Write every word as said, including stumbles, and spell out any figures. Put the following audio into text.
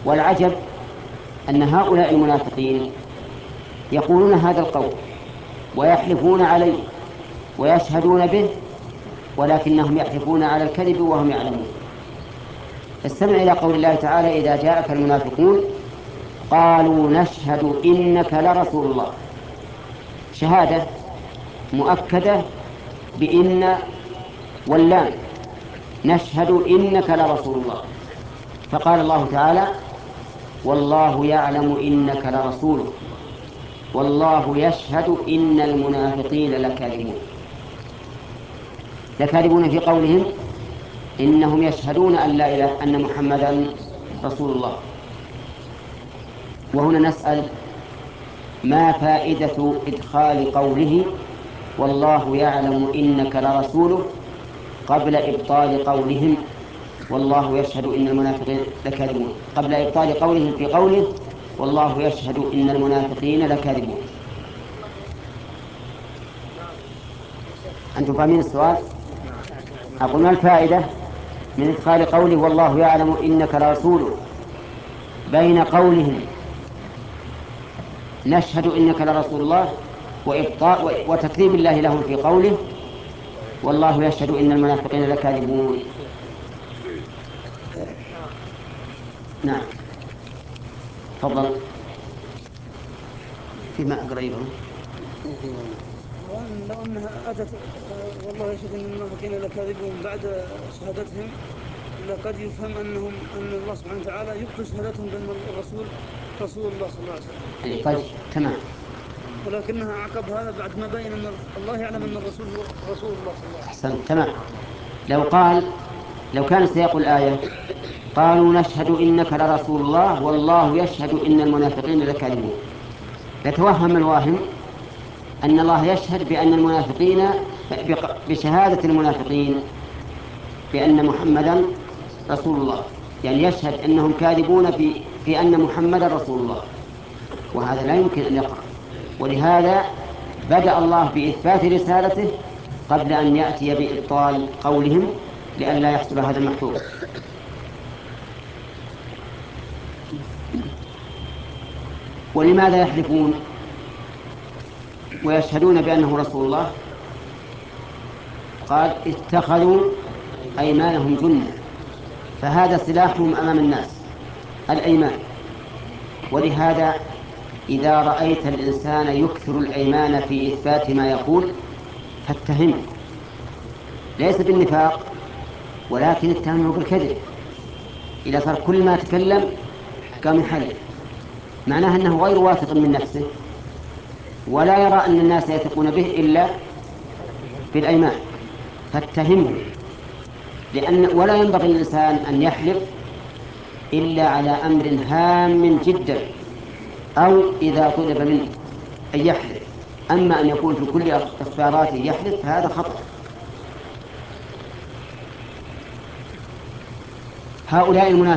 والعجب أن هؤلاء المنافقين يقولون هذا القول ويحلفون عليه ويشهدون به، ولكنهم يحلفون على الكذب وهم يعلمون. استمع إلى قول الله تعالى: إذا جاءك المنافقون قالوا نشهد إنك لرسول الله. شهادة مؤكدة بإن واللام، نشهد إنك لرسول الله. فقال الله تعالى: والله يعلم إنك لرسوله والله يشهد إن المنافقين لكاذبون. لكاذبون في قولهم إنهم يشهدون أن لا إله أن محمدا رسول الله. وهنا نسأل: ما فائدة إدخال قوله والله يعلم إنك لرسوله قبل إبطال قولهم والله يشهد إن المنافقين لكاذبون، قبل إبطال قولهم في قوله والله يشهد إن المنافقين لكاذبون؟ أنتم فاهمين السؤال؟ أقول: ما الفائدة من إدخال قوله والله يعلم إنك لرسوله بين قولهم نشهد إنك لرسول الله وإبطاء وتكذيب الله لهم في قوله والله يشهد إن المنافقين لكاذبون؟ نعم، تفضل. في ماء قريب. وأن لو أنها أتت والله يشهد أن المنافقين لكاذبون بعد شهادتهم، لقد يفهم أنهم أن الله سبحانه وتعالى يبطل شهادتهم بأن الرسول رسول الله صلى الله عليه وسلم. أي طيب، تمام. ولكنها عقب هذا بعد ما بين أن الله يعلم أن الرسول هو رسول الله صلى الله عليه وسلم. أحسن، تمام. لو قال لو كان سياق الآية قالوا نشهد إنك لرسول الله والله يشهد إن المنافقين لكاذبون، يتوهم الواهم أن الله يشهد بأن المنافقين بشهادة المنافقين بأن محمدا رسول الله، يعني يشهد أنهم كاذبون في في أن محمدا رسول الله، وهذا لا يمكن أن يقع. ولهذا بدأ الله بإثبات رسالته قبل أن يأتي بإبطال قولهم لئلا يحصل هذا المحذور. ولماذا يحلفون ويشهدون بأنه رسول الله؟ قال: اتخذوا أيمانهم جنة، فهذا سلاحهم أمام الناس، الأيمان. ولهذا إذا رأيت الإنسان يكثر الأيمان في إثبات ما يقول فاتهمه، ليس بالنفاق ولكن اتهمه بالكذب. إذا صار كل ما تكلم قام يحلف، معناه أنه غير واثق من نفسه ولا يرى أن الناس يثقون به إلا بالأيمان، فاتهمه. لأن ولا ينبغي الإنسان أن يحلف إلا على أمر هام جدا أو إذا طلب منه أن يحلف. أما أن يكون في كل إخباراته يحلف فهذا خطأ. هؤلاء المنافقين